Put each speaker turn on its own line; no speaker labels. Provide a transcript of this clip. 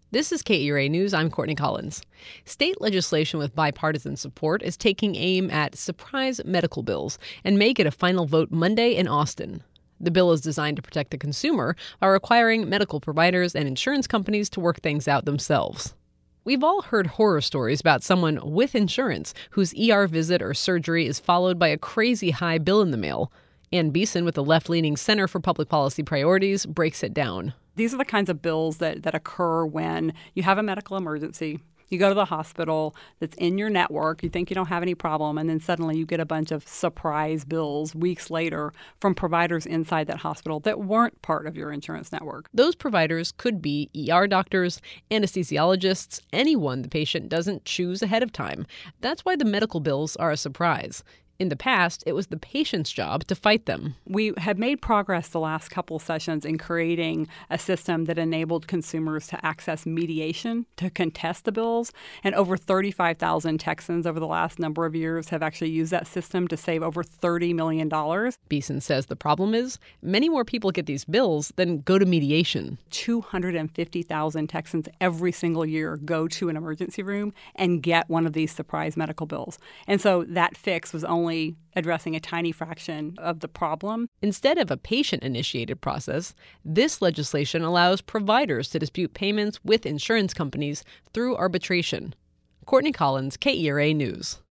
This is KERA News. I'm Courtney Collins. State legislation with bipartisan support is taking aim at surprise medical bills and may get a final vote Monday in Austin. The bill is designed to protect the consumer by requiring medical providers and insurance companies to work things out themselves. We've all heard horror stories about someone with insurance whose ER visit or surgery is followed by a crazy high bill in the mail. Ann Beeson with the left-leaning Center for Public Policy Priorities breaks it down.
These are the kinds of bills that occur when you have a medical emergency. You go to the hospital that's in your network, you think you don't have any problem, and then suddenly you get a bunch of surprise bills weeks later from providers inside that hospital that weren't part of your insurance network.
Those providers could be ER doctors, anesthesiologists, anyone the patient doesn't choose ahead of time. That's why the medical bills are a surprise. In the past, it was the patient's job to fight them.
We have made progress the last couple sessions in creating a system that enabled consumers to access mediation to contest the bills. And over 35,000 Texans over the last number of years have actually used that system to save over $30 million.
Beeson says the problem is many more people get these bills than go to mediation.
250,000 Texans every single year go to an emergency room and get one of these surprise medical bills. And so that fix was only addressing a tiny fraction of the problem.
Instead of a patient-initiated process, this legislation allows providers to dispute payments with insurance companies through arbitration. Courtney Collins, KERA News.